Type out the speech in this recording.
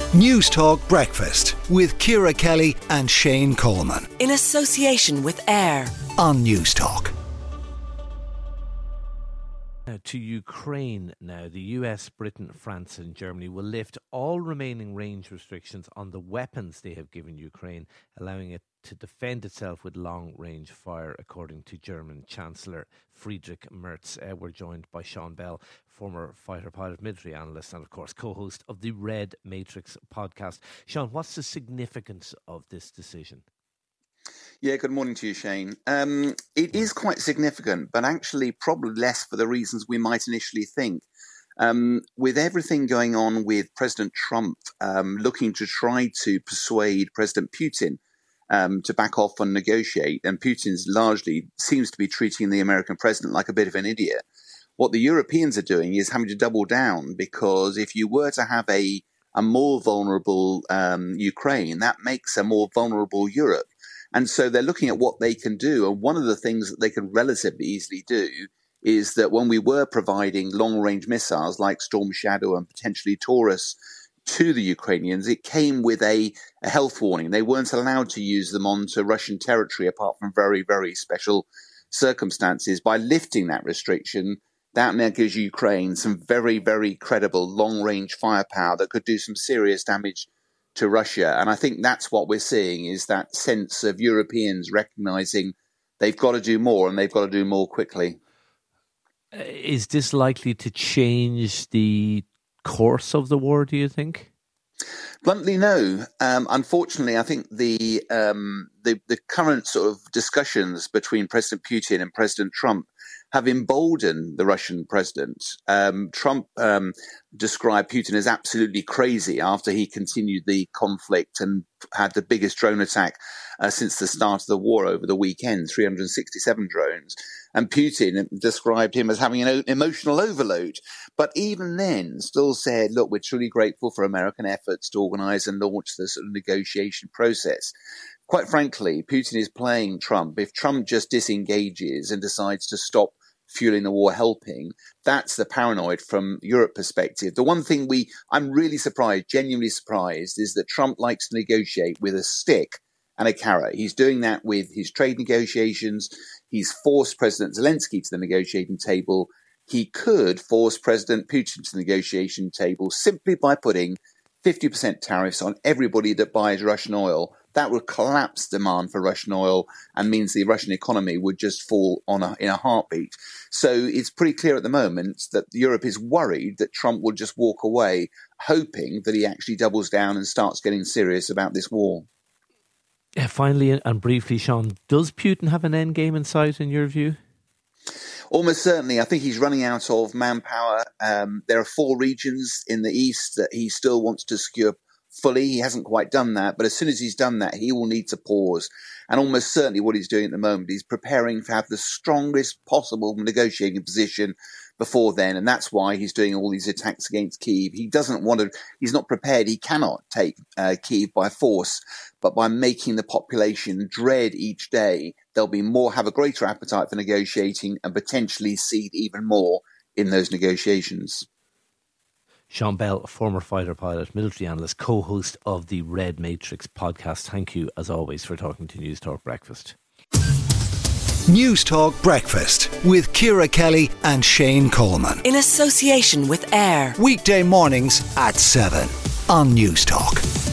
News Talk Breakfast with Ciara Kelly and Shane Coleman. In association with AIR On News Talk. To Ukraine now. The US, Britain, France and Germany will lift all remaining range restrictions on the weapons they have given Ukraine, allowing it to defend itself with long-range fire, according to German Chancellor Friedrich Merz. We're joined by Sean Bell, former fighter pilot, military analyst and, of course, co-host of the Red Matrix podcast. Sean, what's the significance of this decision? Yeah, good morning to you, Shane. It is quite significant, but actually probably less for the reasons we might initially think. With everything going on with President Trump looking to try to persuade President Putin to back off and negotiate, and Putin's largely seems to be treating the American president like a bit of an idiot. What the Europeans are doing is having to double down, because if you were to have a more vulnerable Ukraine, that makes a more vulnerable Europe. And so they're looking at what they can do. And one of the things that they can relatively easily do is that when we were providing long-range missiles like Storm Shadow and potentially Taurus to the Ukrainians, it came with a health warning. They weren't allowed to use them onto Russian territory apart from very, very special circumstances. By lifting that restriction, that now gives Ukraine some very, very credible long-range firepower that could do some serious damage to Russia. And I think that's what we're seeing, is that sense of Europeans recognizing they've got to do more, and they've got to do more quickly. Is this likely to change the course of the war, do you think? Bluntly, no. Unfortunately, I think the current sort of discussions between President Putin and President Trump have emboldened the Russian president. Trump described Putin as absolutely crazy after he continued the conflict and had the biggest drone attack since the start of the war over the weekend, 367 drones. And Putin described him as having an emotional overload. But even then, still said, look, we're truly grateful for American efforts to organize and launch this sort of negotiation process. Quite frankly, Putin is playing Trump. If Trump just disengages and decides to stop fueling the war, helping, that's the paranoid from Europe perspective. The one thing I'm really surprised, genuinely surprised, is that Trump likes to negotiate with a stick and a carrot. He's doing that with his trade negotiations. He's forced President Zelensky to the negotiating table. He could force President Putin to the negotiation table simply by putting 50% tariffs on everybody that buys Russian oil. That would collapse demand for Russian oil and means the Russian economy would just fall in a heartbeat. So it's pretty clear at the moment that Europe is worried that Trump will just walk away, hoping that he actually doubles down and starts getting serious about this war. Finally and briefly, Sean, does Putin have an end game in sight in your view? Almost certainly. I think he's running out of manpower. There are 4 regions in the east that he still wants to secure fully. He hasn't quite done that, but as soon as he's done that, he will need to pause. And almost certainly what he's doing at the moment is preparing to have the strongest possible negotiating position before then. And that's why he's doing all these attacks against Kyiv. He's not prepared. He cannot take Kyiv by force, but by making the population dread each day, they'll have a greater appetite for negotiating and potentially cede even more in those negotiations. Sean Bell, former fighter pilot, military analyst, co-host of the Red Matrix podcast. Thank you, as always, for talking to News Talk Breakfast. News Talk Breakfast with Ciara Kelly and Shane Coleman. in association with AIR. Weekday mornings at 7 on News Talk.